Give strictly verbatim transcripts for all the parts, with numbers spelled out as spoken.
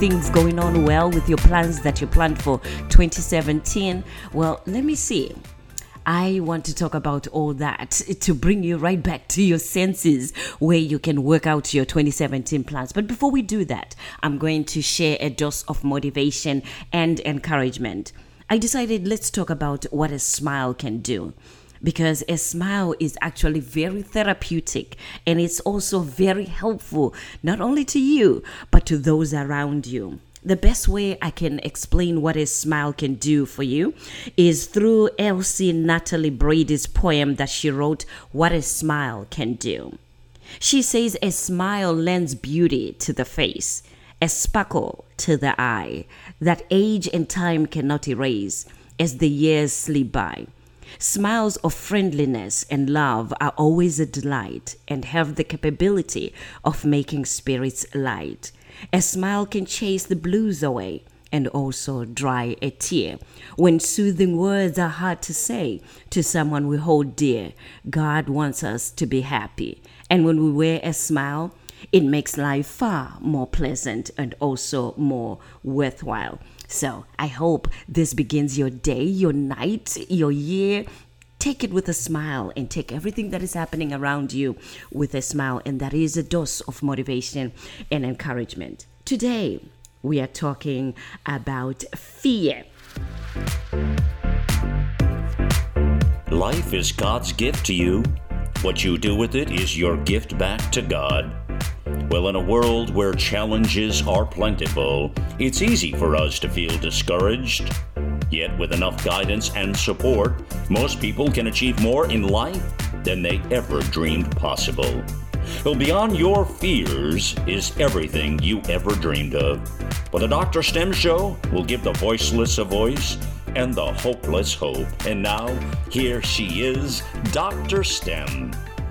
things going on well with your plans that you planned for twenty seventeen? Well, let me see. I want to talk about all that to bring you right back to your senses where you can work out your twenty seventeen plans. But before we do that, I'm going to share a dose of motivation and encouragement. I decided let's talk about what a smile can do, because a smile is actually very therapeutic and it's also very helpful, not only to you, but to those around you. The best way I can explain what a smile can do for you is through Elsie Natalie Brady's poem that she wrote, What a Smile Can Do. She says a smile lends beauty to the face, a sparkle to the eye that age and time cannot erase as the years slip by. Smiles of friendliness and love are always a delight and have the capability of making spirits light. A smile can chase the blues away and also dry a tear. When soothing words are hard to say to someone we hold dear, God wants us to be happy. And when we wear a smile, it makes life far more pleasant and also more worthwhile. So I hope this begins your day, your night, your year. Take it with a smile and take everything that is happening around you with a smile. And that is a dose of motivation and encouragement. Today, we are talking about fear. Life is God's gift to you. What you do with it is your gift back to God. Well, in a world where challenges are plentiful, it's easy for us to feel discouraged. Yet with enough guidance and support, most people can achieve more in life than they ever dreamed possible. Well, beyond your fears is everything you ever dreamed of. But the Doctor STEM Show will give the voiceless a voice and the hopeless hope. And now, here she is, Doctor STEM.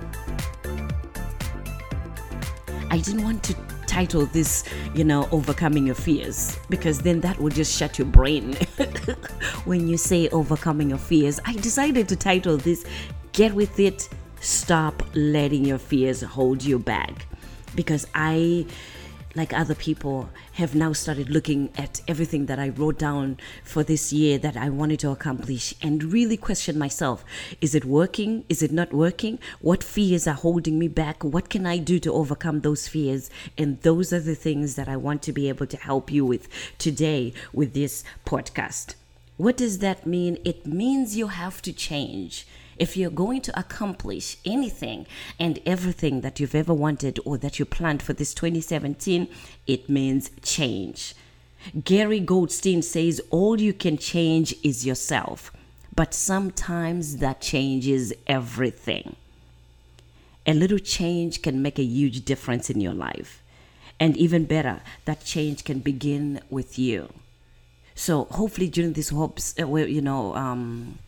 I didn't want to title this, you know, Overcoming Your Fears, because then that would just shut your brain. When you say overcoming your fears, I decided to title this, Get With It, Stop Letting Your Fears Hold You Back. Because I, like other people, have now started looking at everything that I wrote down for this year that I wanted to accomplish and really question myself. Is it working? Is it not working? What fears are holding me back? What can I do to overcome those fears? And those are the things that I want to be able to help you with today with this podcast. What does that mean? It means you have to change. If you're going to accomplish anything and everything that you've ever wanted or that you planned for this twenty seventeen, it means change. Gary Goldstein says all you can change is yourself, but sometimes that changes everything. A little change can make a huge difference in your life. And even better, that change can begin with you. So hopefully during this hopes, uh, well, you know, um,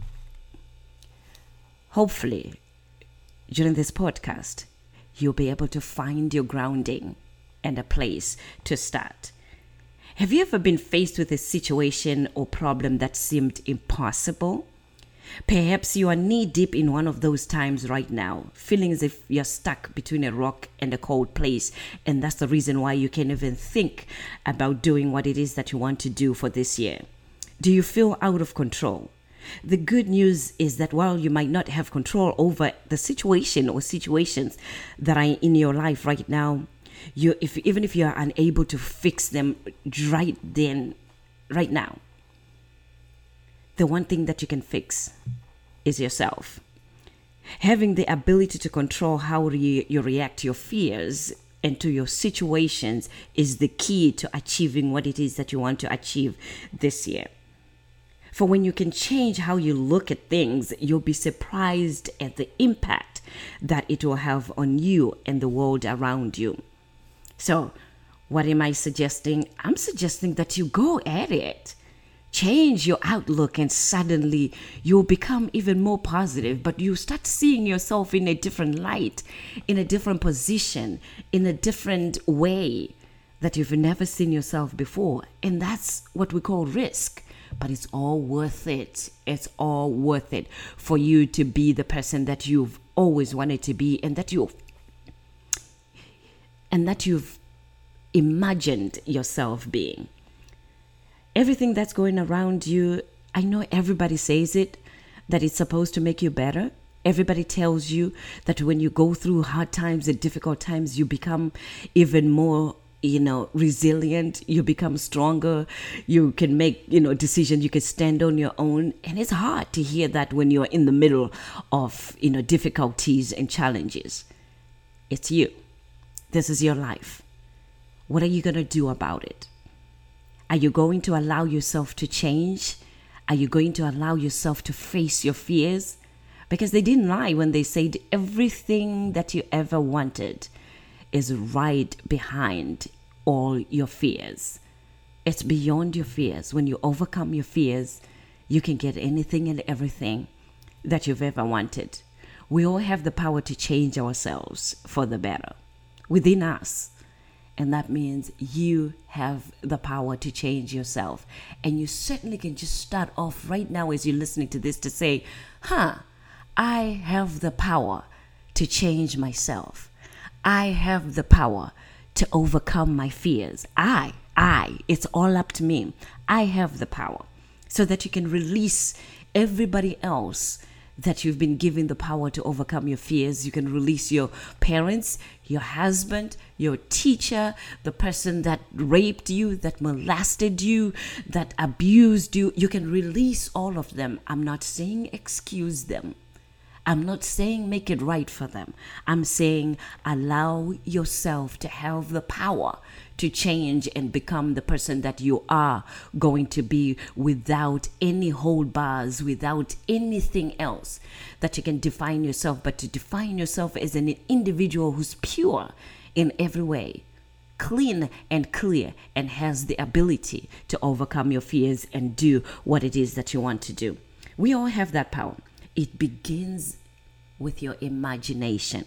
Hopefully, during this podcast, you'll be able to find your grounding and a place to start. Have you ever been faced with a situation or problem that seemed impossible? Perhaps you are knee-deep in one of those times right now, feeling as if you're stuck between a rock and a cold place, and that's the reason why you can't even think about doing what it is that you want to do for this year. Do you feel out of control? The good news is that while you might not have control over the situation or situations that are in your life right now, you if even if you are unable to fix them right then, right now, the one thing that you can fix is yourself. Having the ability to control how you, you react to your fears and to your situations is the key to achieving what it is that you want to achieve this year. For when you can change how you look at things, you'll be surprised at the impact that it will have on you and the world around you. So, what am I suggesting? I'm suggesting that you go at it. Change your outlook and suddenly you'll become even more positive, but you start seeing yourself in a different light, in a different position, in a different way that you've never seen yourself before. And that's what we call risk. But it's all worth it. It's all worth it for you to be the person that you've always wanted to be, and that you and that you've imagined yourself being. Everything that's going around you, I know everybody says it, that it's supposed to make you better. Everybody tells you that when you go through hard times and difficult times, you become even more, you know, resilient. You become stronger. You can make, you know, decisions. You can stand on your own. And it's hard to hear that when you're in the middle of, you know, difficulties and challenges. It's you. This is your life. What are you going to do about it? Are you going to allow yourself to change? Are you going to allow yourself to face your fears? Because they didn't lie when they said everything that you ever wanted is right behind all your fears. It's beyond your fears. When you overcome your fears, you can get anything and everything that you've ever wanted. We all have the power to change ourselves for the better within us. And that means you have the power to change yourself. And you certainly can just start off right now as you're listening to this to say, huh, I have the power to change myself. I have the power to overcome my fears. I, I, it's all up to me. I have the power so that you can release everybody else that you've been given the power to overcome your fears. You can release your parents, your husband, your teacher, the person that raped you, that molested you, that abused you. You can release all of them. I'm not saying excuse them. I'm not saying make it right for them. I'm saying allow yourself to have the power to change and become the person that you are going to be without any hold bars, without anything else that you can define yourself, but to define yourself as an individual who's pure in every way, clean and clear, and has the ability to overcome your fears and do what it is that you want to do. We all have that power. It begins with your imagination.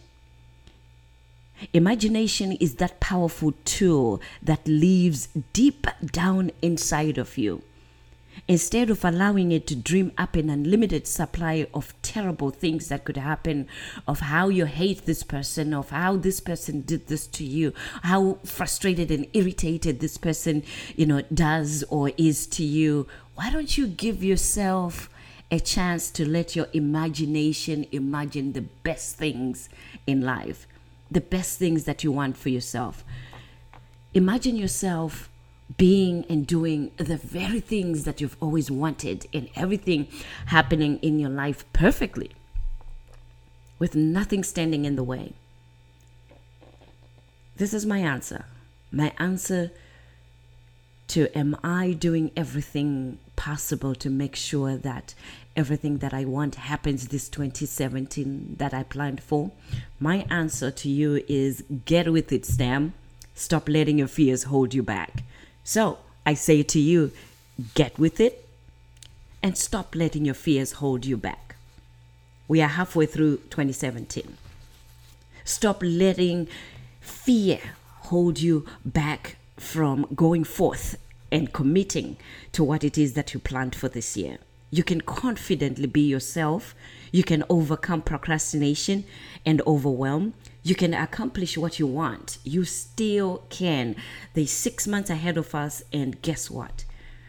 Imagination is that powerful tool that lives deep down inside of you. Instead of allowing it to dream up an unlimited supply of terrible things that could happen, of how you hate this person, of how this person did this to you, how frustrated and irritated this person, you know, does or is to you, why don't you give yourself a chance to let your imagination imagine the best things in life, the best things that you want for yourself. Imagine yourself being and doing the very things that you've always wanted, and everything happening in your life perfectly, with nothing standing in the way. This is my answer. My answer to am I doing everything possible to make sure that everything that I want happens this twenty seventeen that I planned for? My answer to you is get with it, Stam. Stop letting your fears hold you back. So I say to you, get with it and stop letting your fears hold you back. We are halfway through twenty seventeen. Stop letting fear hold you back from going forth and committing to what it is that you planned for this year. You can confidently be yourself. You can overcome procrastination and overwhelm. You can accomplish what you want. You still can. There's six months ahead of us, and guess what?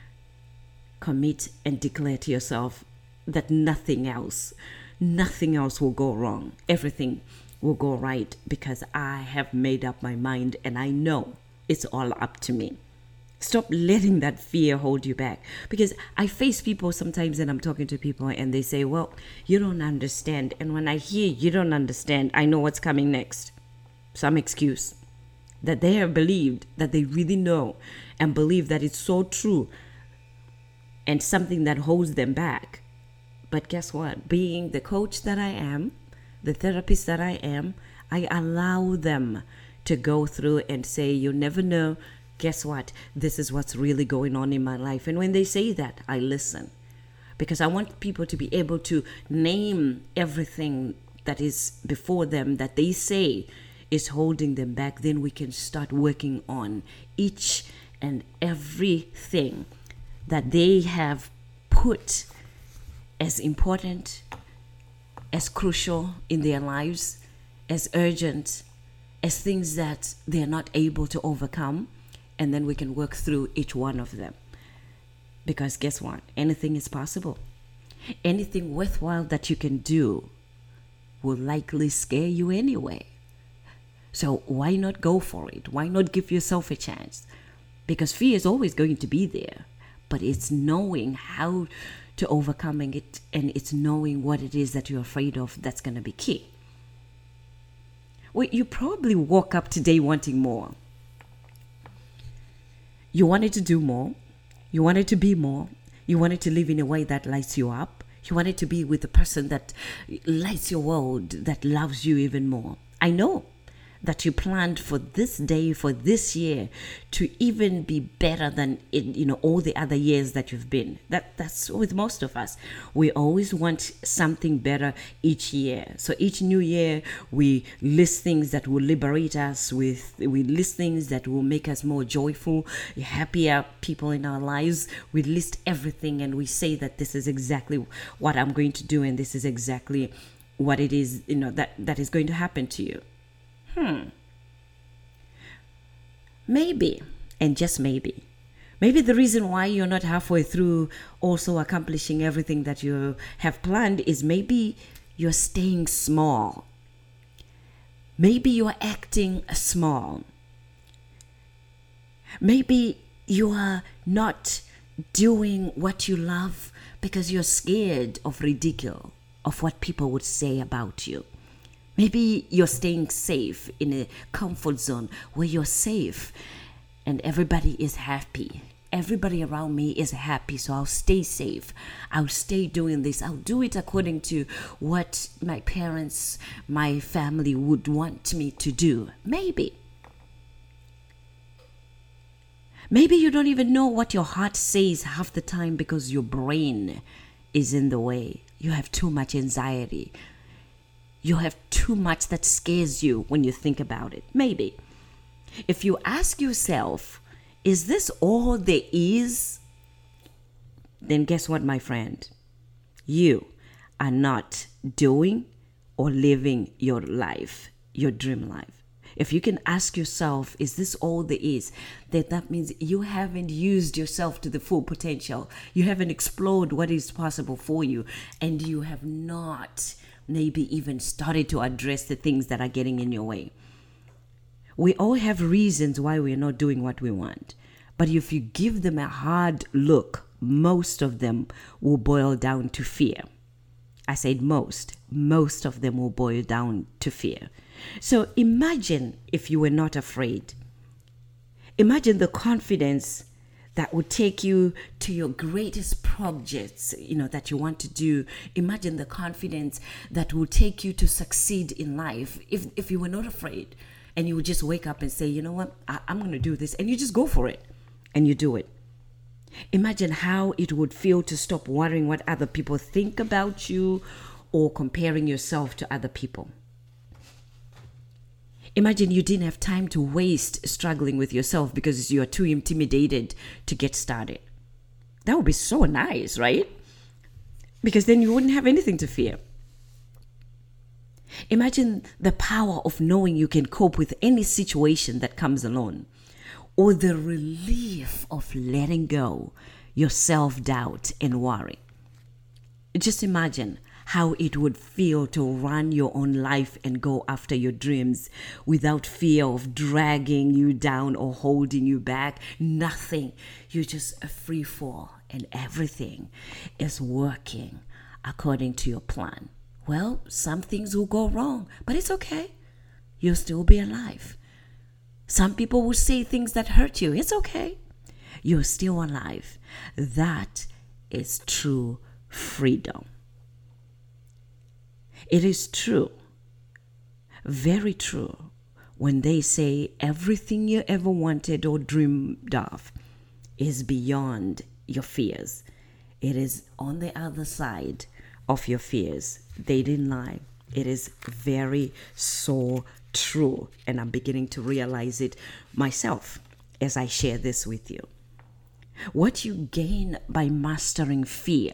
Commit and declare to yourself that nothing else, nothing else will go wrong. Everything will go right because I have made up my mind and I know it's all up to me. Stop letting that fear hold you back. Because I face people sometimes and I'm talking to people and they say, well, you don't understand. And when I hear you don't understand, I know what's coming next. Some excuse that they have believed that they really know and believe that it's so true and something that holds them back. But guess what? Being the coach that I am, the therapist that I am, I allow them to go through and say, you never know. Guess what? This is what's really going on in my life. And when they say that, I listen. Because I want people to be able to name everything that is before them that they say is holding them back. Then we can start working on each and everything that they have put as important, as crucial in their lives, as urgent, as things that they're not able to overcome, and then we can work through each one of them. Because guess what? Anything is possible. Anything worthwhile that you can do will likely scare you anyway. So why not go for it? Why not give yourself a chance? Because fear is always going to be there, but it's knowing how to overcoming it, and it's knowing what it is that you're afraid of that's going to be key. Well, you probably woke up today wanting more. You wanted to do more. You wanted to be more. You wanted to live in a way that lights you up. You wanted to be with a person that lights your world, that loves you even more. I know that you planned for this day, for this year, to even be better than in, you know, all the other years that you've been. That that's with most of us. We always want something better each year. So each new year, we list things that will liberate us. With we list things that will make us more joyful, happier people in our lives. We list everything, and we say that this is exactly what I'm going to do, and this is exactly what it is, you know, that that is going to happen to you. Hmm. Maybe, and just maybe, maybe the reason why you're not halfway through also accomplishing everything that you have planned is maybe you're staying small. Maybe you're acting small. Maybe you are not doing what you love because you're scared of ridicule, of what people would say about you. Maybe you're staying safe in a comfort zone where you're safe and everybody is happy. Everybody around me is happy, so I'll stay safe. I'll stay doing this. I'll do it according to what my parents, my family would want me to do. Maybe. Maybe you don't even know what your heart says half the time because your brain is in the way. You have too much anxiety. You have too much that scares you when you think about it. Maybe. If you ask yourself, is this all there is? Then guess what, my friend? You are not doing or living your life, your dream life. If you can ask yourself, is this all there is? Then that means you haven't used yourself to the full potential. You haven't explored what is possible for you. And you have not maybe even started to address the things that are getting in your way. We all have reasons why we're not doing what we want. But if you give them a hard look, most of them will boil down to fear. I said most. Most of them will boil down to fear. So imagine if you were not afraid. Imagine the confidence that would take you to your greatest projects, you know, that you want to do. Imagine the confidence that will take you to succeed in life if, if you were not afraid. And you would just wake up and say, you know what, I, I'm going to do this. And you just go for it. And you do it. Imagine how it would feel to stop worrying what other people think about you or comparing yourself to other people. Imagine you didn't have time to waste struggling with yourself because you are too intimidated to get started. That would be so nice, right? Because then you wouldn't have anything to fear. Imagine the power of knowing you can cope with any situation that comes along, or the relief of letting go your self-doubt and worry. Just imagine how it would feel to run your own life and go after your dreams without fear of dragging you down or holding you back. Nothing. You're just a free fall and everything is working according to your plan. Well, some things will go wrong, but it's okay. You'll still be alive. Some people will say things that hurt you. It's okay. You're still alive. That is true freedom. It is true, very true, when they say everything you ever wanted or dreamed of is beyond your fears. It is on the other side of your fears. They didn't lie. It is very so true. And I'm beginning to realize it myself as I share this with you. What you gain by mastering fear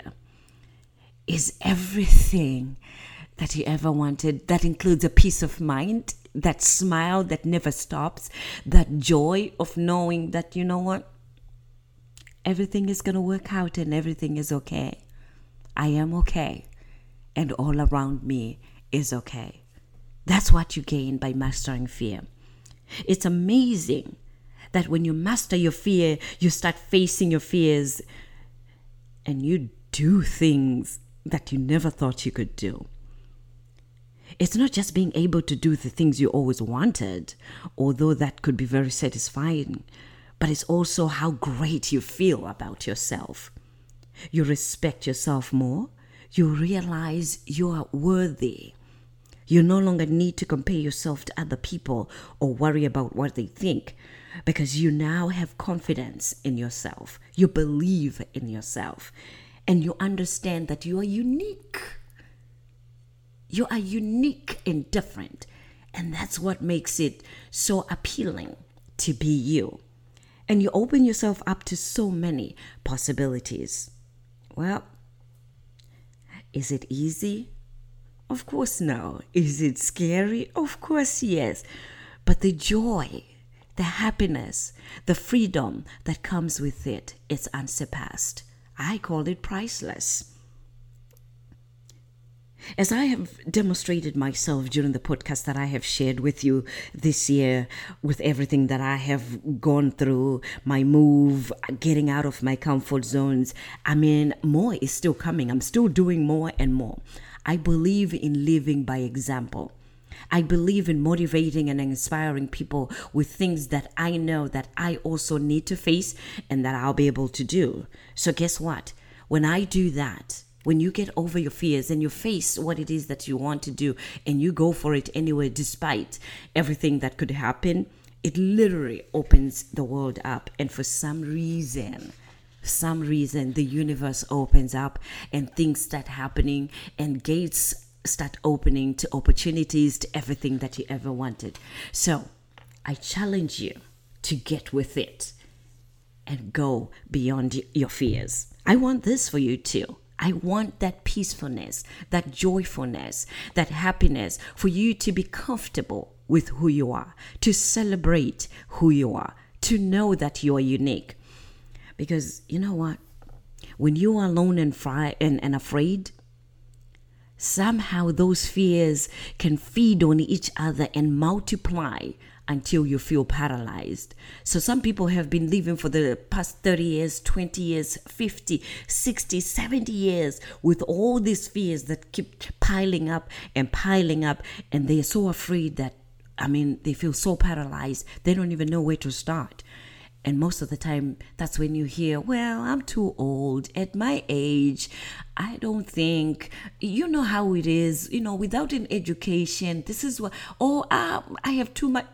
is everything that you ever wanted. That includes a peace of mind. that smile that never stops, that joy of knowing that, you know what, everything is going to work out and everything is okay. I am okay, and all around me is okay. That's what you gain by mastering fear. It's amazing that when you master your fear, you start facing your fears and you do things that you never thought you could do. It's not just being able to do the things you always wanted, although that could be very satisfying, but it's also how great you feel about yourself. You respect yourself more. You realize you are worthy. You no longer need to compare yourself to other people or worry about what they think, because you now have confidence in yourself. You believe in yourself, and you understand that you are unique. You are unique and different, and that's what makes it so appealing to be you. And you open yourself up to so many possibilities. Well, is it easy? Of course no. Is it scary? Of course yes. But the joy, the happiness, the freedom that comes with it, it's unsurpassed. I call it priceless. As I have demonstrated myself during the podcast that I have shared with you this year, with everything that I have gone through, my move, getting out of my comfort zones, I mean, more is still coming. I'm still doing more and more. I believe in living by example. I believe in motivating and inspiring people with things that I know that I also need to face and that I'll be able to do. So guess what? When I do that, when you get over your fears and you face what it is that you want to do and you go for it anyway, despite everything that could happen, it literally opens the world up. And for some reason, some reason, the universe opens up and things start happening and gates start opening to opportunities, to everything that you ever wanted. So I challenge you to get with it and go beyond your fears. I want this for you too. I want that peacefulness, that joyfulness, that happiness for you to be comfortable with who you are, to celebrate who you are, to know that you are unique. Because you know what? When you are alone and, fri- and, and afraid, somehow those fears can feed on each other and multiply until you feel paralyzed. So some people have been living for the past thirty years, twenty years, fifty, sixty, seventy years with all these fears that keep piling up and piling up. And they're so afraid that, I mean, they feel so paralyzed. They don't even know where to start. And most of the time, that's when you hear, well, I'm too old. At my age, I don't think, you know how it is, you know, without an education, this is what, oh, uh, I have too much,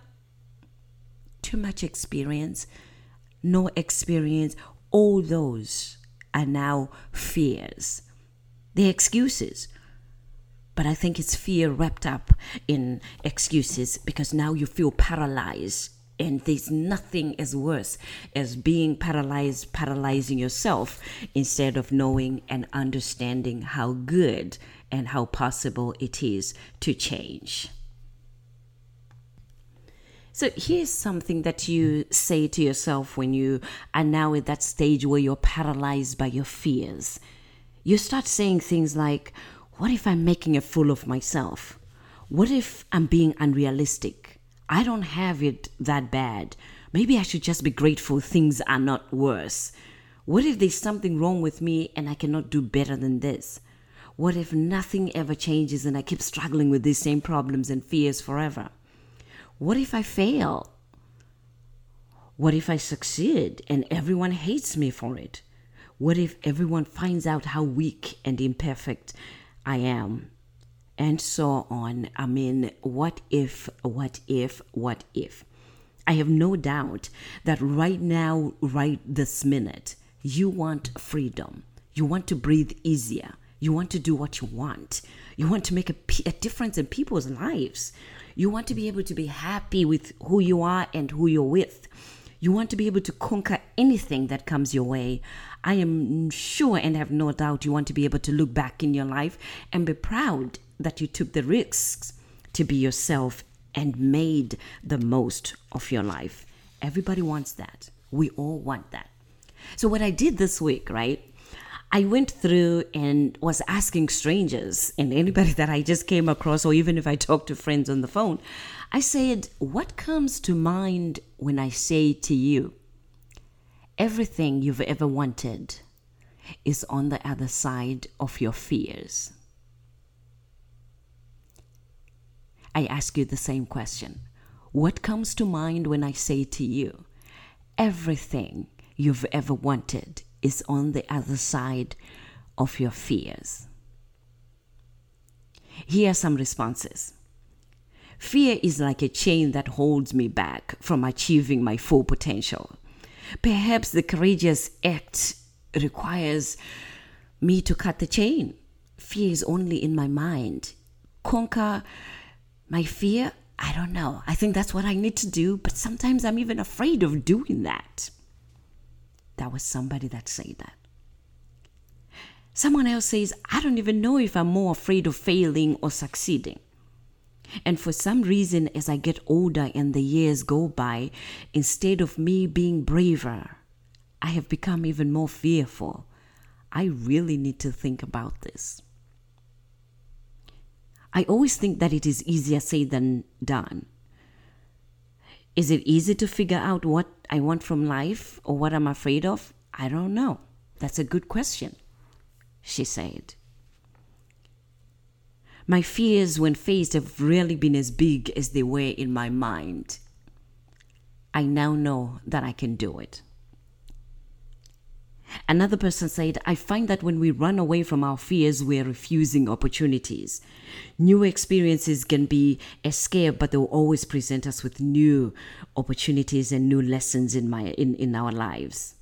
too much experience, no experience. All those are now fears. They're excuses. But I think it's fear wrapped up in excuses because now you feel paralyzed. And there's nothing as worse as being paralyzed, paralyzing yourself instead of knowing and understanding how good and how possible it is to change. So here's something that you say to yourself when you are now at that stage where you're paralyzed by your fears. You start saying things like, what if I'm making a fool of myself? What if I'm being unrealistic? I don't have it that bad. Maybe I should just be grateful things are not worse. What if there's something wrong with me and I cannot do better than this? What if nothing ever changes and I keep struggling with these same problems and fears forever? What if I fail? What if I succeed and everyone hates me for it? What if everyone finds out how weak and imperfect I am? And so on. I mean, what if, what if, what if? I have no doubt that right now, right this minute, you want freedom. You want to breathe easier. You want to do what you want. You want to make a, a difference in people's lives. You want to be able to be happy with who you are and who you're with. You want to be able to conquer anything that comes your way. I am sure and have no doubt you want to be able to look back in your life and be proud that you took the risks to be yourself and made the most of your life. Everybody wants that. We all want that. So what I did this week, right? I went through and was asking strangers and anybody that I just came across, or even if I talked to friends on the phone, I said, what comes to mind when I say to you, everything you've ever wanted is on the other side of your fears? I ask you the same question. What comes to mind when I say to you, everything you've ever wanted is on the other side of your fears? Here are some responses. Fear is like a chain that holds me back from achieving my full potential. Perhaps the courageous act requires me to cut the chain. Fear is only in my mind. Conquer my fear? I don't know. I think that's what I need to do, but sometimes I'm even afraid of doing that. That was somebody that said that. Someone else says, I don't even know if I'm more afraid of failing or succeeding. And for some reason, as I get older and the years go by, instead of me being braver, I have become even more fearful. I really need to think about this. I always think that it is easier said than done. Is it easy to figure out what I want from life or what I'm afraid of? I don't know. That's a good question, she said. My fears when faced have rarely been as big as they were in my mind. I now know that I can do it. Another person said, I find that when we run away from our fears, we're refusing opportunities. New experiences can be a scare, but they'll always present us with new opportunities and new lessons in my in, in our lives.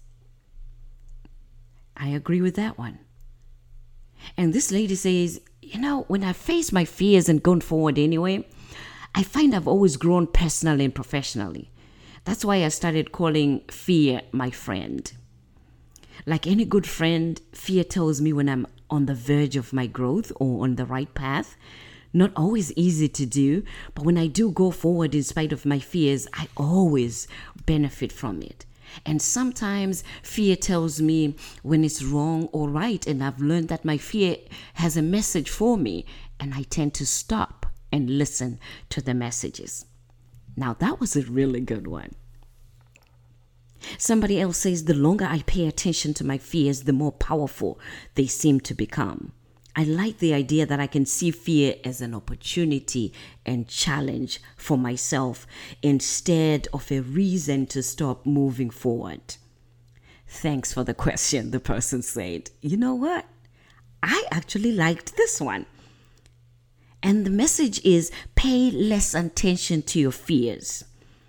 I agree with that one. And this lady says, you know, when I face my fears and gone forward anyway, I find I've always grown personally and professionally. That's why I started calling fear my friend. Like any good friend, fear tells me when I'm on the verge of my growth or on the right path. Not always easy to do, but when I do go forward in spite of my fears, I always benefit from it. And sometimes fear tells me when it's wrong or right, and I've learned that my fear has a message for me, and I tend to stop and listen to the messages. Now, that was a really good one. Somebody else says, the longer I pay attention to my fears, the more powerful they seem to become. I like the idea that I can see fear as an opportunity and challenge for myself instead of a reason to stop moving forward. Thanks for the question, the person said. You know what? I actually liked this one. And the message is, pay less attention to your fears.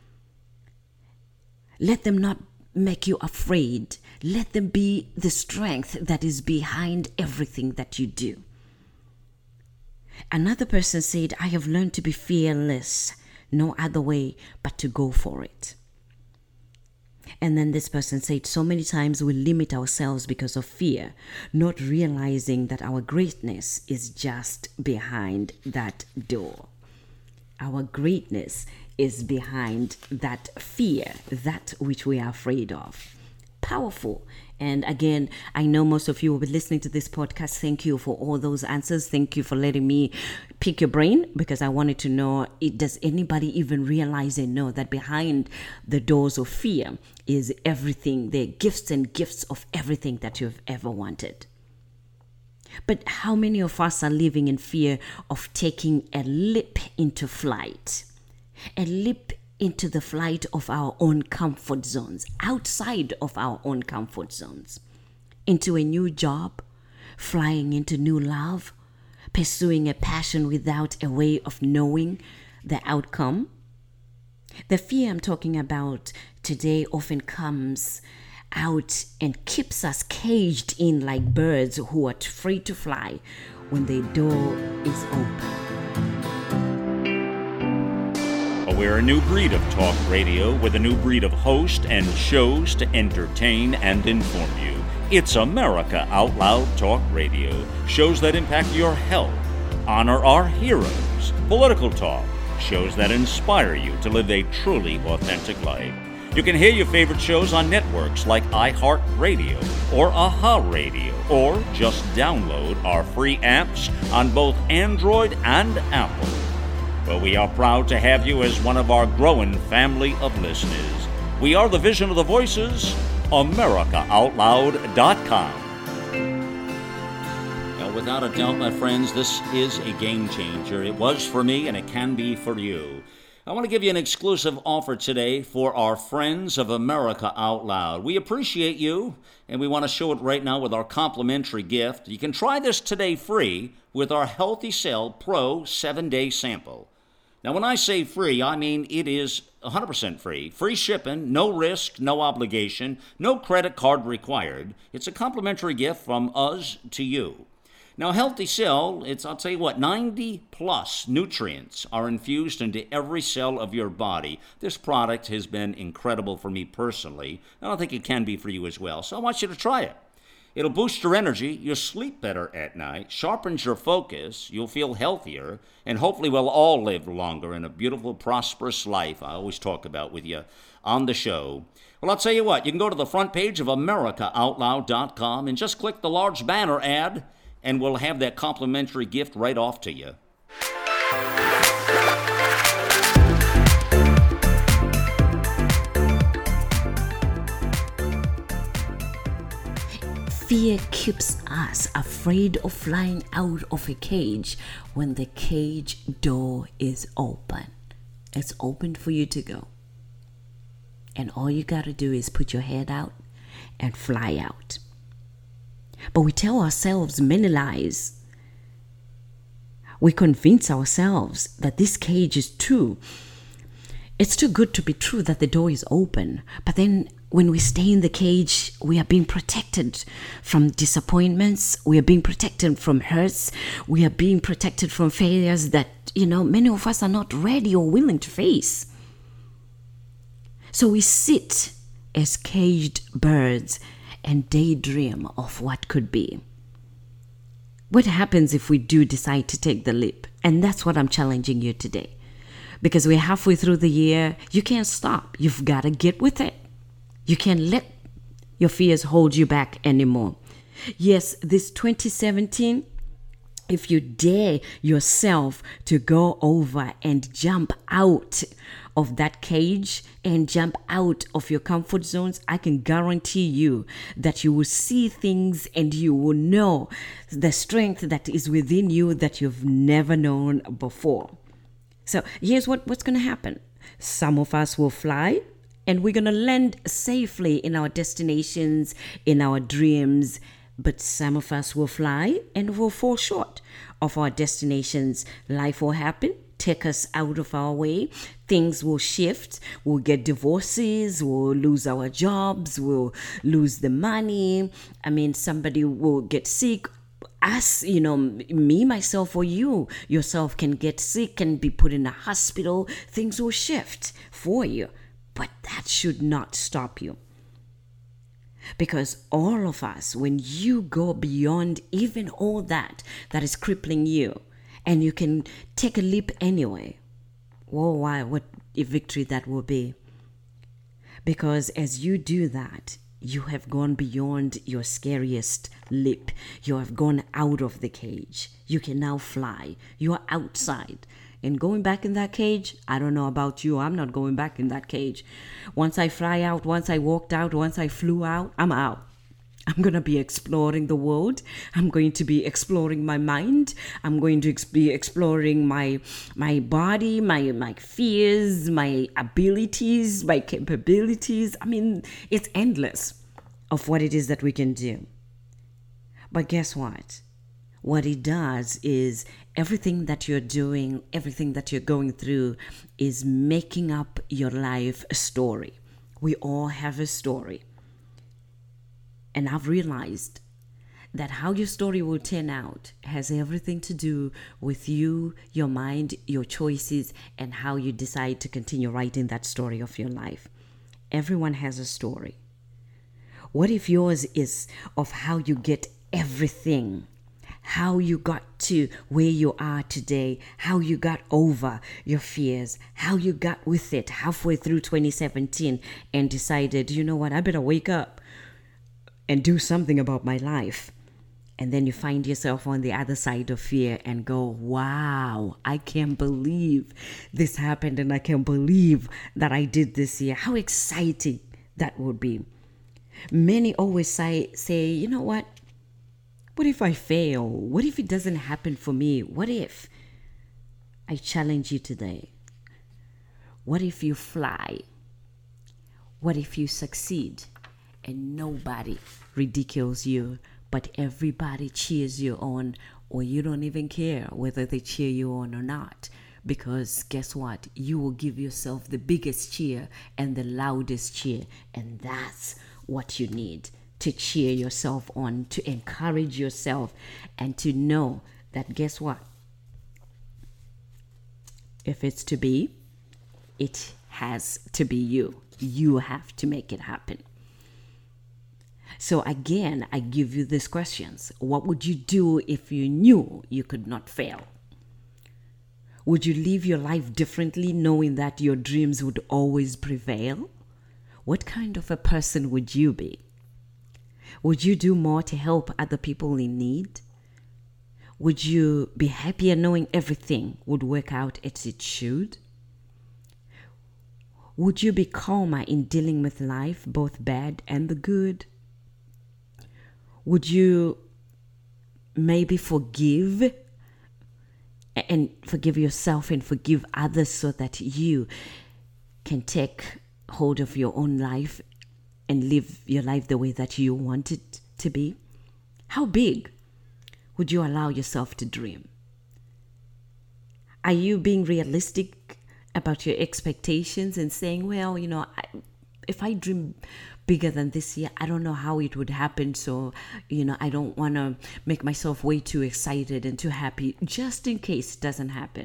Let them not make you afraid. Let them be the strength that is behind everything that you do. Another person said, I have learned to be fearless. No other way but to go for it. And then this person said, so many times we limit ourselves because of fear, not realizing that our greatness is just behind that door. Our greatness is behind that fear, that which we are afraid of. Powerful. And again, I know most of you will be listening to this podcast. Thank you for all those answers. Thank you for letting me pick your brain, because I wanted to know, it, does anybody even realize and know that behind the doors of fear is everything, the gifts and gifts of everything that you've ever wanted? But how many of us are living in fear of taking a leap into flight? A leap into the flight of our own comfort zones, outside of our own comfort zones, into a new job, flying into new love, pursuing a passion without a way of knowing the outcome. The fear I'm talking about today often comes out and keeps us caged in like birds who are free to fly when the door is open. We're a new breed of talk radio with a new breed of hosts and shows to entertain and inform you. It's America Out Loud Talk Radio. Shows that impact your health, honor our heroes, political talk, shows that inspire you to live a truly authentic life. You can hear your favorite shows on networks like iHeartRadio or Aha Radio, or just download our free apps on both Android and Apple. Well, we are proud to have you as one of our growing family of listeners. We are the Vision of the Voices, America Out Loud dot com. Now, without a doubt, my friends, this is a game changer. It was for me, and it can be for you. I want to give you an exclusive offer today for our friends of America Out Loud. We appreciate you, and we want to show it right now with our complimentary gift. You can try this today free with our Healthy Cell Pro seven-day sample. Now, when I say free, I mean it is one hundred percent free. Free shipping, no risk, no obligation, no credit card required. It's a complimentary gift from us to you. Now, Healthy Cell, it's, I'll tell you what, ninety plus nutrients are infused into every cell of your body. This product has been incredible for me personally. I don't think it can be for you as well, so I want you to try it. It'll boost your energy, you'll sleep better at night, sharpens your focus, you'll feel healthier, and hopefully we'll all live longer in a beautiful, prosperous life I always talk about with you on the show. Well, I'll tell you what, you can go to the front page of America Out Loud dot com and just click the large banner ad, and we'll have that complimentary gift right off to you. Fear keeps us afraid of flying out of a cage when the cage door is open. It's open for you to go. And all you got to do is put your head out and fly out. But we tell ourselves many lies. We convince ourselves that this cage is true. It's too good to be true that the door is open. But then when we stay in the cage, we are being protected from disappointments. We are being protected from hurts. We are being protected from failures that, you know, many of us are not ready or willing to face. So we sit as caged birds and daydream of what could be. What happens if we do decide to take the leap? And that's what I'm challenging you today. Because we're halfway through the year, you can't stop. You've got to get with it. You can't let your fears hold you back anymore. Yes, this twenty seventeen, if you dare yourself to go over and jump out of that cage and jump out of your comfort zones, I can guarantee you that you will see things and you will know the strength that is within you that you've never known before. So here's what, what's going to happen. Some of us will fly and we're going to land safely in our destinations, in our dreams. But some of us will fly and will fall short of our destinations. Life will happen, take us out of our way. Things will shift. We'll get divorces. We'll lose our jobs. We'll lose the money. I mean, somebody will get sick. Us, you know, me, myself, or you yourself can get sick and be put in a hospital. Things will shift for you. But that should not stop you. Because all of us, when you go beyond even all that that is crippling you, and you can take a leap anyway, whoa, wow, what a victory that will be. Because as you do that, you have gone beyond your scariest leap. You have gone out of the cage. You can now fly. You are outside. And going back in that cage, I don't know about you, I'm not going back in that cage. Once I fly out, once I walked out, once I flew out, I'm out. I'm going to be exploring the world. I'm going to be exploring my mind. I'm going to ex- be exploring my my body, my my fears, my abilities, my capabilities. I mean, it's endless of what it is that we can do. But guess what? What it does is everything that you're doing, everything that you're going through is making up your life a story. We all have a story. And I've realized that how your story will turn out has everything to do with you, your mind, your choices, and how you decide to continue writing that story of your life. Everyone has a story. What if yours is of how you get everything? how you got to where you are today, how you got over your fears, how you got with it halfway through twenty seventeen and decided, you know what, I better wake up and do something about my life. And then you find yourself on the other side of fear and go, wow, I can't believe this happened and I can't believe that I did this year. How exciting that would be. Many always say, say, you know what? What if I fail? What if it doesn't happen for me? What if? I challenge you today. What if you fly? What if you succeed and nobody ridicules you, but everybody cheers you on, or you don't even care whether they cheer you on or not? Because guess what? You will give yourself the biggest cheer and the loudest cheer. And that's what you need to cheer yourself on, to encourage yourself, and to know that guess what? If it's to be, it has to be you. You have to make it happen. So again, I give you these questions. What would you do if you knew you could not fail? Would you live your life differently knowing that your dreams would always prevail? What kind of a person would you be? Would you do more to help other people in need? Would you be happier knowing everything would work out as it should? Would you be calmer in dealing with life, both bad and the good? Would you maybe forgive and forgive yourself and forgive others so that you can take hold of your own life and live your life the way that you want it to be? How big would you allow yourself to dream? Are you being realistic about your expectations and saying, well, you know, I, if I dream bigger than this year, I don't know how it would happen. So, you know, I don't want to make myself way too excited and too happy just in case it doesn't happen.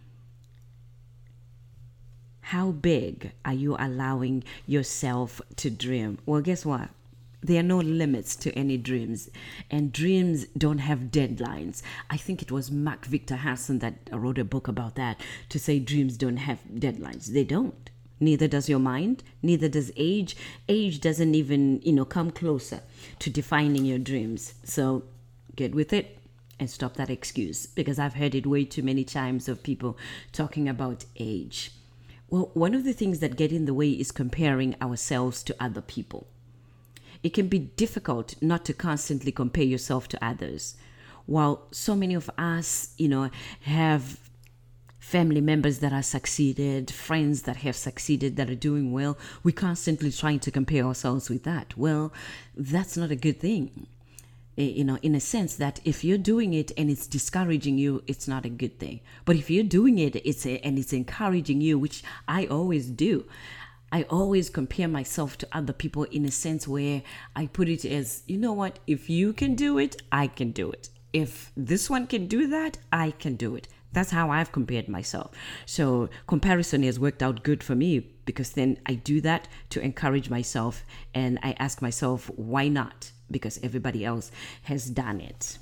How big are you allowing yourself to dream? Well, guess what? There are no limits to any dreams, and dreams don't have deadlines. I think it was Mark Victor Hansen that wrote a book about that, to say dreams don't have deadlines. They don't. Neither does your mind, neither does age. Age doesn't even, you know, come closer to defining your dreams. So get with it and stop that excuse, because I've heard it way too many times of people talking about age. Well, one of the things that get in the way is comparing ourselves to other people. It can be difficult not to constantly compare yourself to others. While so many of us, you know, have family members that are succeeded, friends that have succeeded, that are doing well, we're constantly trying to compare ourselves with that. Well, that's not a good thing. You know, in a sense that if you're doing it and it's discouraging you, it's not a good thing. But if you're doing it it's a, and it's encouraging you, which I always do, I always compare myself to other people in a sense where I put it as, you know what, if you can do it, I can do it. If this one can do that, I can do it. That's how I've compared myself. So comparison has worked out good for me, because then I do that to encourage myself, and I ask myself, why not? Because everybody else has done it.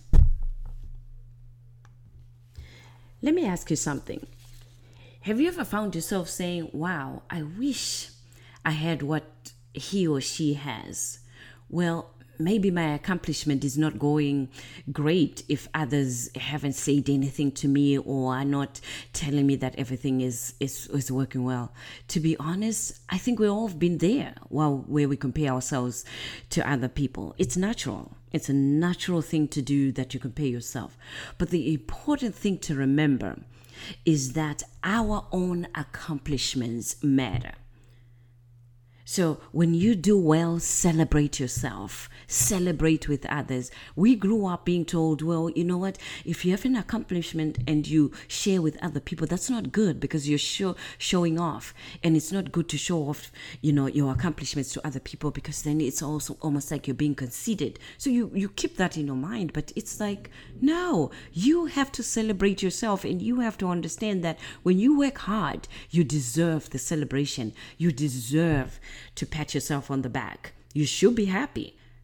Let me ask you something. Have you ever found yourself saying, wow, I wish I had what he or she has? Well, maybe my accomplishment is not going great if others haven't said anything to me or are not telling me that everything is, is, is working well. To be honest, I think we've all been there, well, where we compare ourselves to other people. It's natural. It's a natural thing to do, that you compare yourself. But the important thing to remember is that our own accomplishments matter. So when you do well, celebrate yourself, celebrate with others. We grew up being told, well, you know what, if you have an accomplishment and you share with other people, that's not good, because you're show, showing off. And it's not good to show off, you know, your accomplishments to other people, because then it's also almost like you're being conceited. So you, you keep that in your mind, but it's like, no, you have to celebrate yourself, and you have to understand that when you work hard, you deserve the celebration. You deserve to pat yourself on the back. You should be happy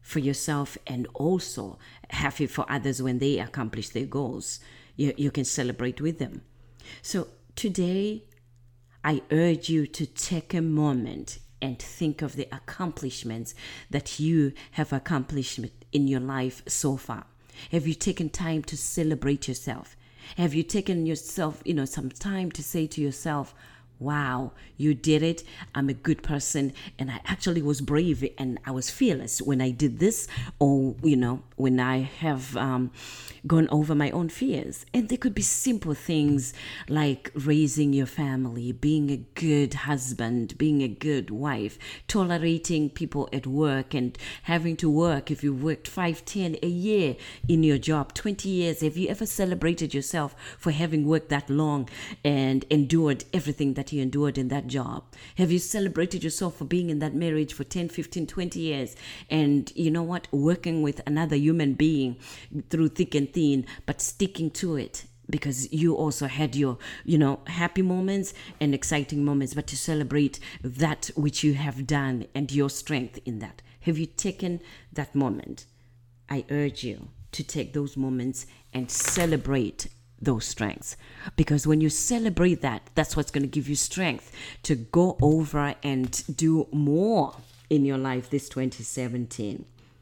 for yourself and also happy for others when they accomplish their goals. You, you can celebrate with them. So today, I urge you to take a moment and think of the accomplishments that you have accomplished in your life so far. Have you taken time to celebrate yourself? Have you taken yourself, you know, some time to say to yourself, wow, you did it. I'm a good person. And I actually was brave and I was fearless when I did this, or, you know, when I have um, gone over my own fears. And there could be simple things like raising your family, being a good husband, being a good wife, tolerating people at work and having to work. If you worked five, ten a year in your job, twenty years, have you ever celebrated yourself for having worked that long and endured everything that you endured in that job? Have you celebrated yourself for being in that marriage for ten, fifteen, twenty years? And you know what? Working with another human being through thick and thin, but sticking to it because you also had your, you know, happy moments and exciting moments, but to celebrate that which you have done and your strength in that. Have you taken that moment? I urge you to take those moments and celebrate those strengths, because when you celebrate that, that's what's going to give you strength to go over and do more in your life this twenty seventeen.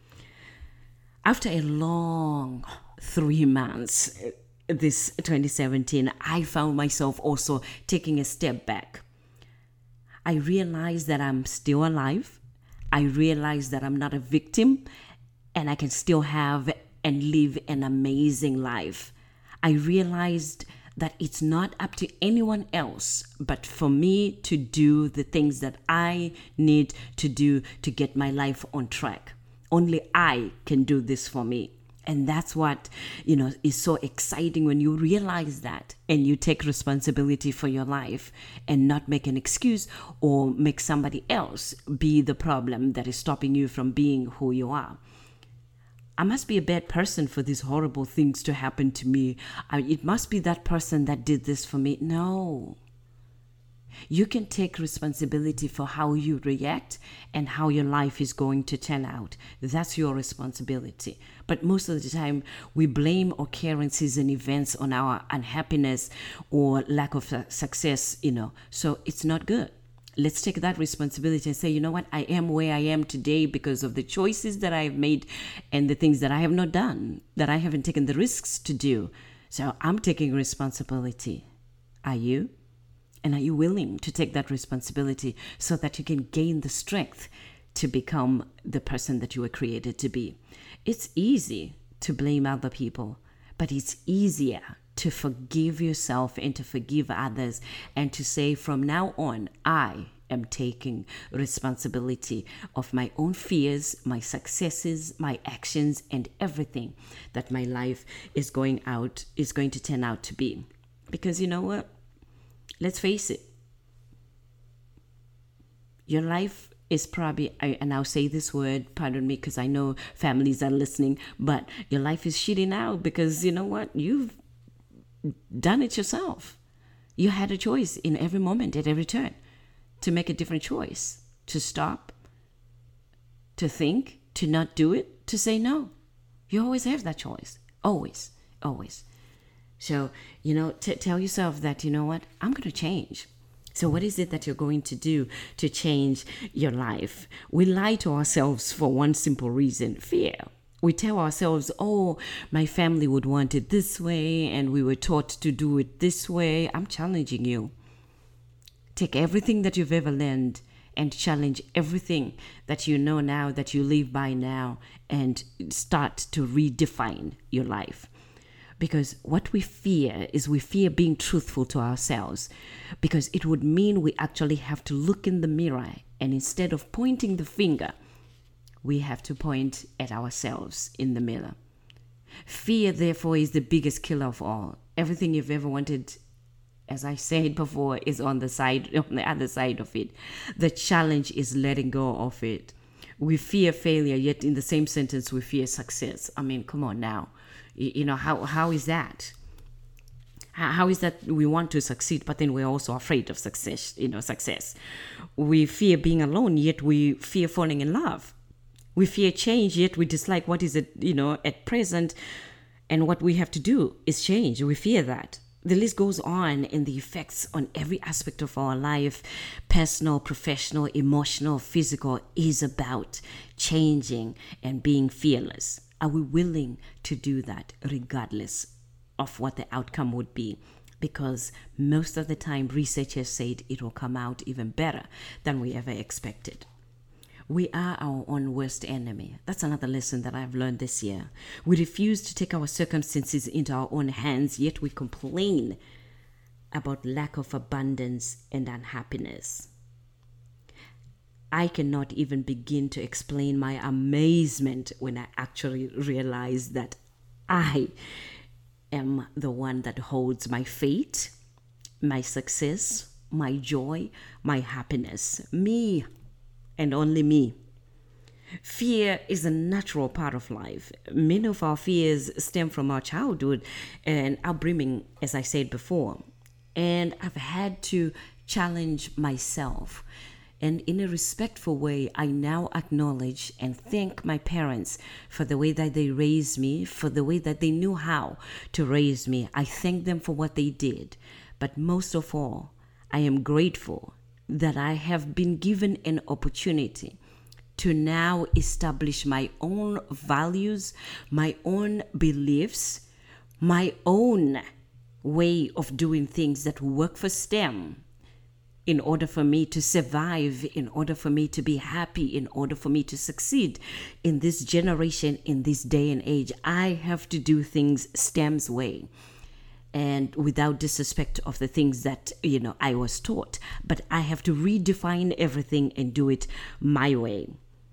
After a long three months this twenty seventeen, I found myself also taking a step back. I realized that I'm still alive. I realized that I'm not a victim and I can still have and live an amazing life. I realized that it's not up to anyone else but for me to do the things that I need to do to get my life on track. Only I can do this for me. And that's what, you know, is so exciting when you realize that and you take responsibility for your life and not make an excuse or make somebody else be the problem that is stopping you from being who you are. I must be a bad person for these horrible things to happen to me. I, it must be that person that did this for me. No. You can take responsibility for how you react and how your life is going to turn out. That's your responsibility. But most of the time, we blame occurrences and events on our unhappiness or lack of success, you know. So it's not good. Let's take that responsibility and say, you know what, I am where I am today because of the choices that I have made and the things that I have not done, that I haven't taken the risks to do. So I'm taking responsibility. Are you? And are you willing to take that responsibility so that you can gain the strength to become the person that you were created to be? It's easy to blame other people, but it's easier to forgive yourself and to forgive others and to say, from now on, I am taking responsibility of my own fears, my successes, my actions, and everything that my life is going out, is going to turn out to be. Because you know what? Let's face it. Your life is probably, I, and I'll say this word, pardon me, because I know families are listening, but your life is shitty now because you know what? You've done it yourself. You had a choice in every moment, at every turn, to make a different choice, to stop, to think, to not do it, to say no. You always have that choice. Always, always. So, you know, t- tell yourself that, you know what, I'm going to change. So what is it that you're going to do to change your life? We lie to ourselves for one simple reason, fear. We tell ourselves, oh, my family would want it this way, and we were taught to do it this way. I'm challenging you. Take everything that you've ever learned and challenge everything that you know now, that you live by now, and start to redefine your life. Because what we fear is we fear being truthful to ourselves, because it would mean we actually have to look in the mirror, and instead of pointing the finger, we have to point at ourselves in the mirror. Fear, therefore, is the biggest killer of all. Everything you've ever wanted, as I said before, is on the side, on the other side of it. The challenge is letting go of it. We fear failure, yet in the same sentence, we fear success. I mean, come on now. You know, how how is that? How is that we want to succeed, but then we're also afraid of success, you know, success. We fear being alone, yet we fear falling in love. We fear change, yet we dislike what is, at, you know, at present. And what we have to do is change. We fear that. The list goes on, and the effects on every aspect of our life, personal, professional, emotional, physical, is about changing and being fearless. Are we willing to do that regardless of what the outcome would be? Because most of the time, researchers said it will come out even better than we ever expected. We are our own worst enemy. That's another lesson that I've learned this year. We refuse to take our circumstances into our own hands, yet we complain about lack of abundance and unhappiness. I cannot even begin to explain my amazement when I actually realize that I am the one that holds my fate, my success, my joy, my happiness. Me. And only me. Fear is a natural part of life. Many of our fears stem from our childhood and upbringing, as I said before. And I've had to challenge myself. And in a respectful way, I now acknowledge and thank my parents for the way that they raised me, for the way that they knew how to raise me. I thank them for what they did. But most of all, I am grateful that I have been given an opportunity to now establish my own values, my own beliefs, my own way of doing things that work for STEM in order for me to survive, in order for me to be happy, in order for me to succeed in this generation, in this day and age. I have to do things STEM's way. And without disrespect of the things that, you know, I was taught. But I have to redefine everything and do it my way.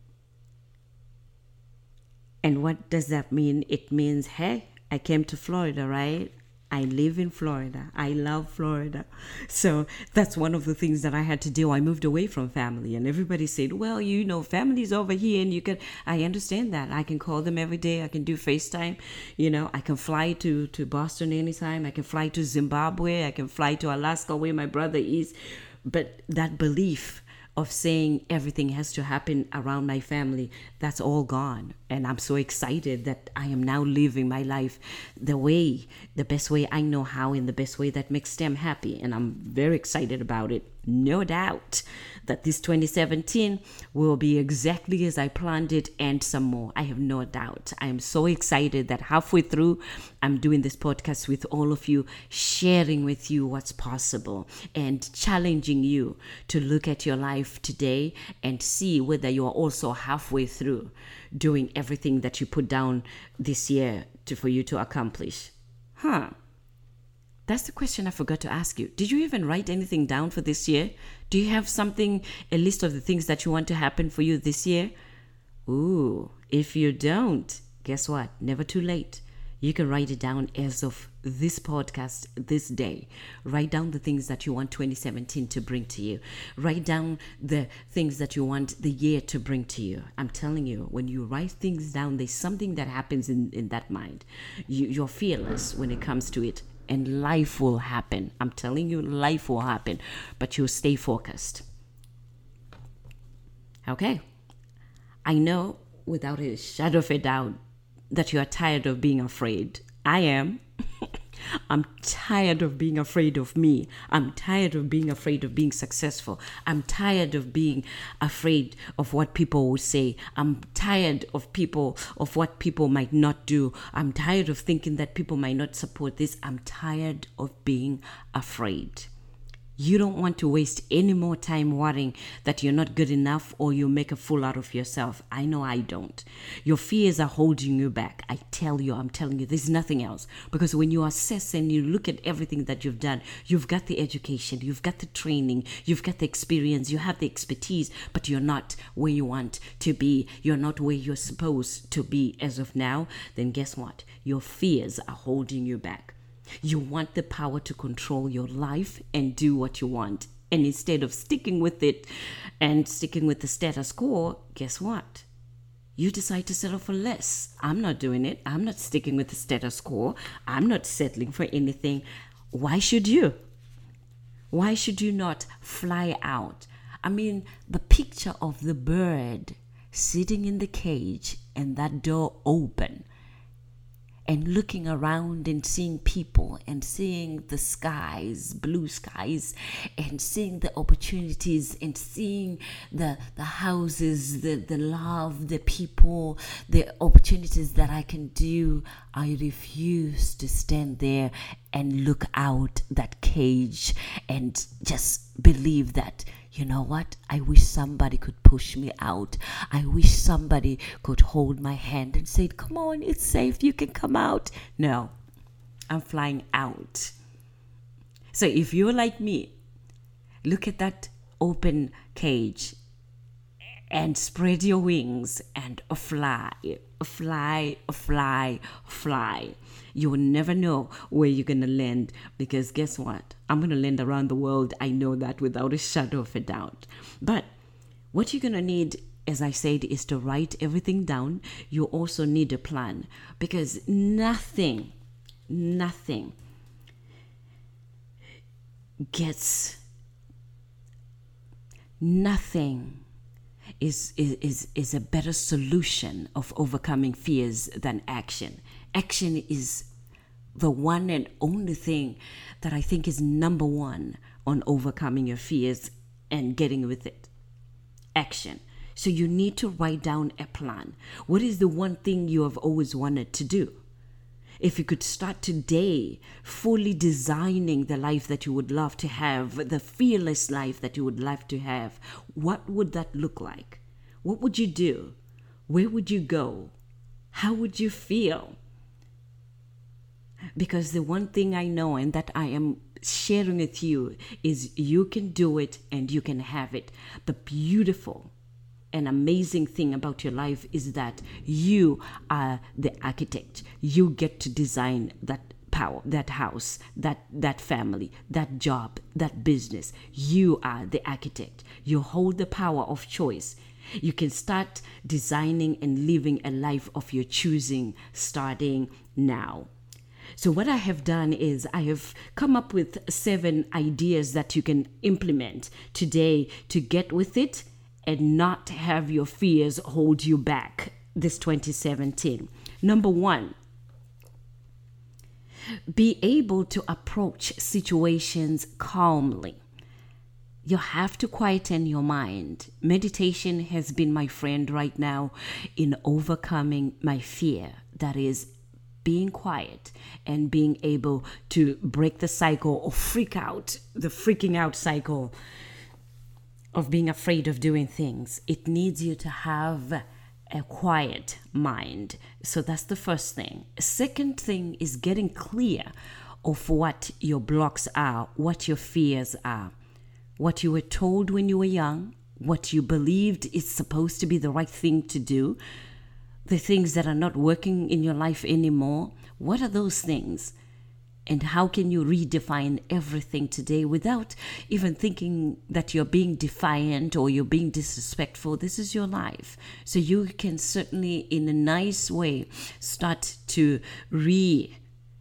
And what does that mean? It means, hey, I came to Florida, right? I live in Florida. I love Florida. So that's one of the things that I had to do. I moved away from family, and everybody said, well, you know, family's over here and you can, I understand that. I can call them every day. I can do FaceTime. You know, I can fly to, to Boston anytime. I can fly to Zimbabwe. I can fly to Alaska where my brother is. But that belief of saying everything has to happen around my family, that's all gone. And I'm so excited that I am now living my life the way, the best way I know how, in the best way that makes them happy. And I'm very excited about it. No doubt that this twenty seventeen will be exactly as I planned it and some more. I have no doubt. I am so excited that halfway through, I'm doing this podcast with all of you, sharing with you what's possible and challenging you to look at your life today and see whether you are also halfway through doing everything that you put down this year to, for you to accomplish. Huh. That's the question I forgot to ask you. Did you even write anything down for this year? Do you have something, a list of the things that you want to happen for you this year? Ooh, if you don't, guess what? Never too late. You can write it down as of this podcast, this day. Write down the things that you want twenty seventeen to bring to you. Write down the things that you want the year to bring to you. I'm telling you, when you write things down, there's something that happens in, in that mind. You, you're fearless when it comes to it. And life will happen. I'm telling you, life will happen. But you'll stay focused. Okay. I know without a shadow of a doubt that you are tired of being afraid. I am. I'm tired of being afraid of me. I'm tired of being afraid of being successful. I'm tired of being afraid of what people will say. I'm tired of people, of what people might not do. I'm tired of thinking that people might not support this. I'm tired of being afraid. You don't want to waste any more time worrying that you're not good enough or you'll make a fool out of yourself. I know I don't. Your fears are holding you back. I tell you, I'm telling you, there's nothing else. Because when you assess and you look at everything that you've done, you've got the education, you've got the training, you've got the experience, you have the expertise, but you're not where you want to be. You're not where you're supposed to be as of now. Then guess what? Your fears are holding you back. You want the power to control your life and do what you want. And instead of sticking with it and sticking with the status quo, guess what? You decide to settle for less. I'm not doing it. I'm not sticking with the status quo. I'm not settling for anything. Why should you? Why should you not fly out? I mean, the picture of the bird sitting in the cage and that door open, and looking around and seeing people and seeing the skies, blue skies, and seeing the opportunities and seeing the the houses, the, the love, the people, the opportunities that I can do, I refuse to stand there and look out that cage and just believe that, you know what, I wish somebody could push me out. I wish somebody could hold my hand and say, come on, it's safe, you can come out. No, I'm flying out. So if you're like me, look at that open cage and spread your wings and fly, fly, fly, fly. You will never know where you're going to land, because guess what? I'm going to land around the world. I know that without a shadow of a doubt. But what you're going to need, as I said, is to write everything down. You also need a plan, because nothing, nothing gets, nothing is, is, is a better solution of overcoming fears than action. Action is the one and only thing that I think is number one on overcoming your fears and getting with it. Action. So you need to write down a plan. What is the one thing you have always wanted to do? If you could start today fully designing the life that you would love to have, the fearless life that you would love to have, what would that look like? What would you do? Where would you go? How would you feel? Because the one thing I know and that I am sharing with you is you can do it and you can have it. The beautiful and amazing thing about your life is that you are the architect. You get to design that power, that house, that, that family, that job, that business. You are the architect. You hold the power of choice. You can start designing and living a life of your choosing starting now. So what I have done is I have come up with seven ideas that you can implement today to get with it and not have your fears hold you back this twenty seventeen. Number one, be able to approach situations calmly. You have to quieten your mind. Meditation has been my friend right now in overcoming my fear. That is being quiet and being able to break the cycle or freak out, the freaking out cycle of being afraid of doing things. It needs you to have a quiet mind. So that's the first thing. Second thing is getting clear of what your blocks are, what your fears are, what you were told when you were young, what you believed is supposed to be the right thing to do, the things that are not working in your life anymore. What are those things? And how can you redefine everything today without even thinking that you're being defiant or you're being disrespectful? This is your life. So you can certainly, in a nice way, start to rewrite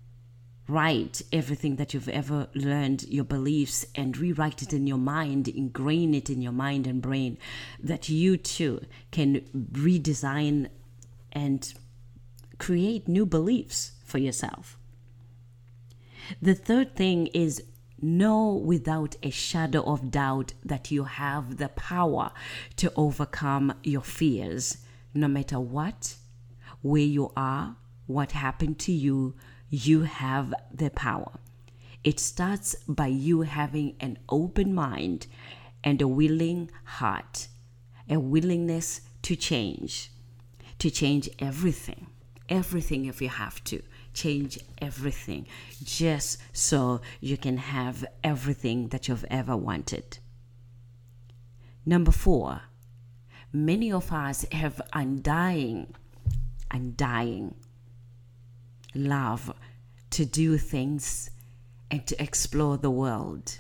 everything that you've ever learned, your beliefs, and rewrite it in your mind, ingrain it in your mind and brain, that you too can redesign and create new beliefs for yourself. The third thing is know without a shadow of doubt that you have the power to overcome your fears. No matter what, where you are, what happened to you, you have the power. It starts by you having an open mind and a willing heart, a willingness to change. To change everything, everything if you have to, change everything just so you can have everything that you've ever wanted. Number four, many of us have undying, undying love to do things and to explore the world.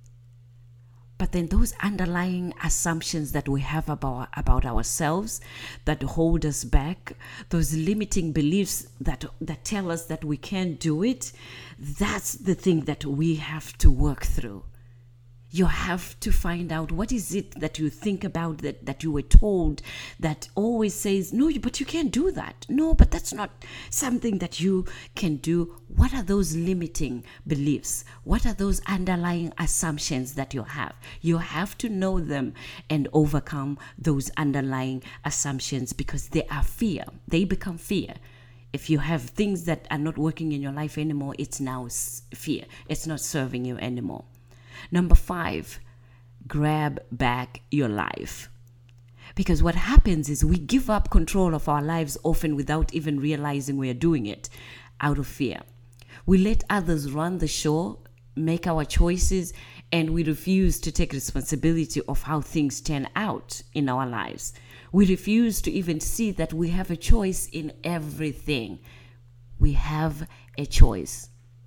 But then those underlying assumptions that we have about, about ourselves that hold us back, those limiting beliefs that, that tell us that we can't do it, that's the thing that we have to work through. You have to find out what is it that you think about, that, that you were told, that always says, no, but you can't do that. No, but that's not something that you can do. What are those limiting beliefs? What are those underlying assumptions that you have? You have to know them and overcome those underlying assumptions, because they are fear. They become fear. If you have things that are not working in your life anymore, it's now fear. It's not serving you anymore. Number five, grab back your life. Because what happens is we give up control of our lives often without even realizing we're doing it, out of fear. We let others run the show, make our choices, and we refuse to take responsibility of how things turn out in our lives. We refuse to even see that we have a choice in everything. We have a choice.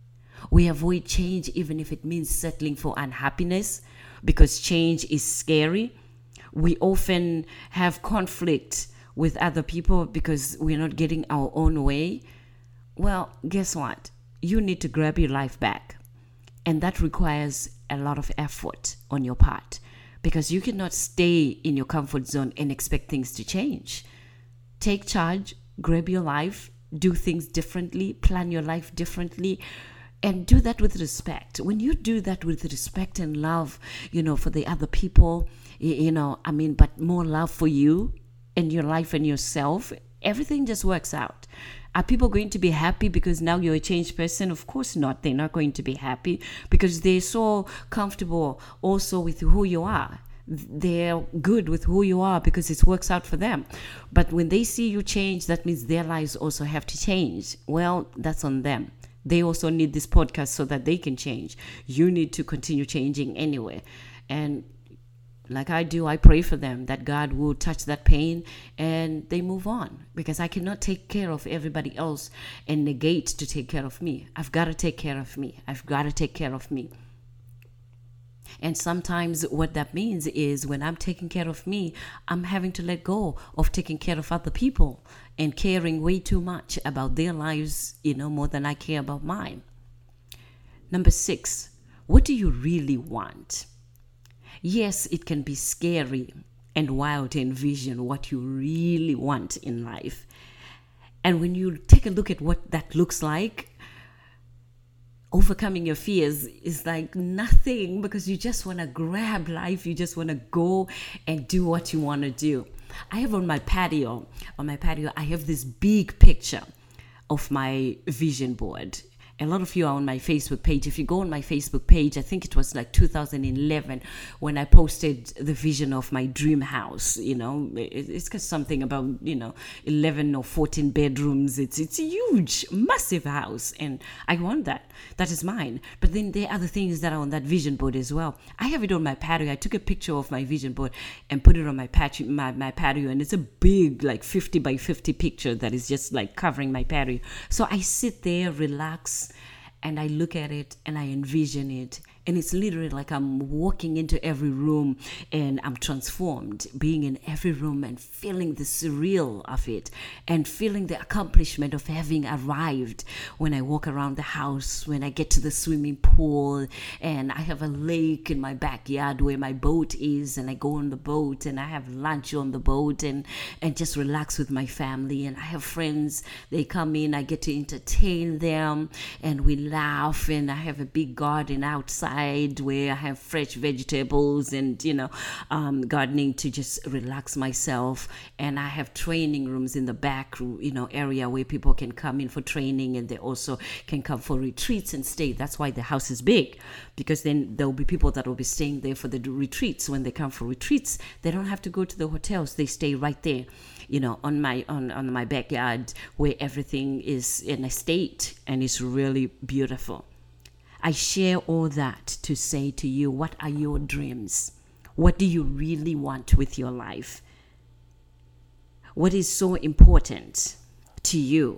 We avoid change even if it means settling for unhappiness, because change is scary. We often have conflict with other people because we're not getting our own way. Well, guess what? You need to grab your life back. And that requires a lot of effort on your part, because you cannot stay in your comfort zone and expect things to change. Take charge, grab your life, do things differently, plan your life differently. And do that with respect. When you do that with respect and love, you know, for the other people, you know, I mean, but more love for you and your life and yourself, everything just works out. Are people going to be happy because now you're a changed person? Of course not. They're not going to be happy because they're so comfortable also with who you are. They're good with who you are because it works out for them. But when they see you change, that means their lives also have to change. Well, that's on them. They also need this podcast so that they can change. You need to continue changing anyway. And like I do, I pray for them that God will touch that pain and they move on, because I cannot take care of everybody else and negate to take care of me. I've got to take care of me. I've got to take care of me. And sometimes what that means is when I'm taking care of me, I'm having to let go of taking care of other people and caring way too much about their lives, you know, more than I care about mine. Number six, what do you really want? Yes, it can be scary and wild to envision what you really want in life. And when you take a look at what that looks like, overcoming your fears is like nothing, because you just want to grab life. You just want to go and do what you want to do. I have on my patio, on my patio, I have this big picture of my vision board. A lot of you are on my Facebook page. If you go on my Facebook page, I think it was like two thousand eleven when I posted the vision of my dream house. You know, it's got something about, you know, eleven or fourteen bedrooms. It's it's a huge, massive house, and I want that. That is mine. But then there are other things that are on that vision board as well. I have it on my patio. I took a picture of my vision board and put it on my patio, my, my patio, and it's a big, like fifty by fifty picture that is just like covering my patio. So I sit there, relax, and I look at it and I envision it. And it's literally like I'm walking into every room and I'm transformed, being in every room and feeling the surreal of it and feeling the accomplishment of having arrived when I walk around the house, when I get to the swimming pool and I have a lake in my backyard where my boat is, and I go on the boat and I have lunch on the boat and, and just relax with my family. And I have friends, they come in, I get to entertain them and we laugh, and I have a big garden outside where I have fresh vegetables and, you know, um, gardening to just relax myself. And I have training rooms in the back, you know, area where people can come in for training, and they also can come for retreats and stay. That's why the house is big, because then there will be people that will be staying there for the retreats. When they come for retreats, they don't have to go to the hotels. They stay right there, you know, on my on, on my backyard where everything is in a state and it's really beautiful. I share all that to say to you, what are your dreams? What do you really want with your life? What is so important to you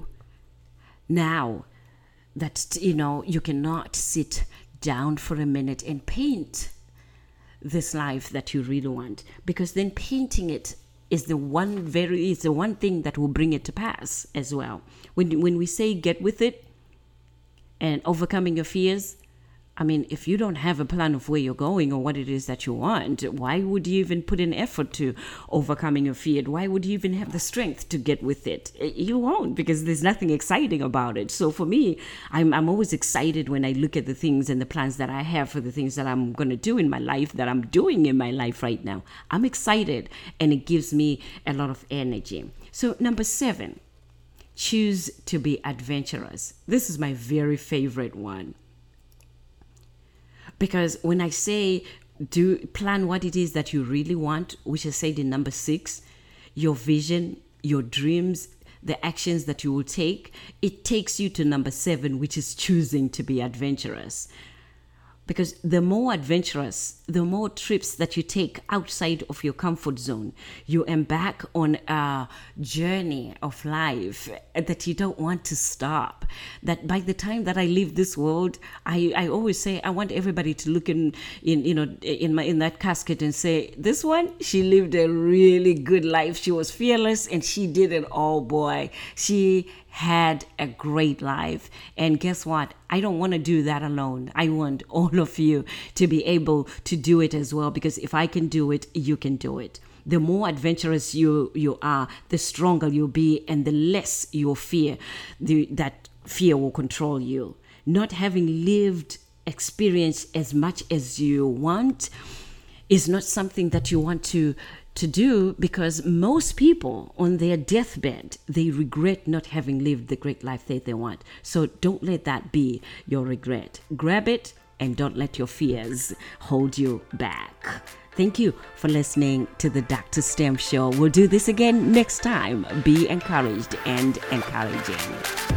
now that, you know, you cannot sit down for a minute and paint this life that you really want? Because then painting it is the one very is the one thing that will bring it to pass as well. When when we say get with it and overcoming your fears, I mean, if you don't have a plan of where you're going or what it is that you want, why would you even put an effort to overcoming your fear? Why would you even have the strength to get with it? You won't, because there's nothing exciting about it. So for me, I'm, I'm always excited when I look at the things and the plans that I have for the things that I'm going to do in my life, that I'm doing in my life right now. I'm excited, and it gives me a lot of energy. So number seven, choose to be adventurous. This is my very favorite one. Because when I say do plan what it is that you really want, which I said in number six, your vision, your dreams, the actions that you will take, it takes you to number seven, which is choosing to be adventurous. Because the more adventurous, the more trips that you take outside of your comfort zone, you embark on a journey of life that you don't want to stop. That by the time that I leave this world, I, I always say I want everybody to look in, in you know in my in that casket and say, this one, she lived a really good life. She was fearless and she did it all, boy. She had a great life. And guess what? I don't want to do that alone. I want all of you to be able to do it as well, because if I can do it, you can do it. The more adventurous you you are, the stronger you'll be, and the less you'll fear. The, that fear will control you. Not having lived experience as much as you want is not something that you want to to do, because most people on their deathbed, they regret not having lived the great life that they want. So don't let that be your regret. Grab it and don't let your fears hold you back. Thank you for listening to the Doctor STEM Show. We'll do this again next time. Be encouraged and encouraging.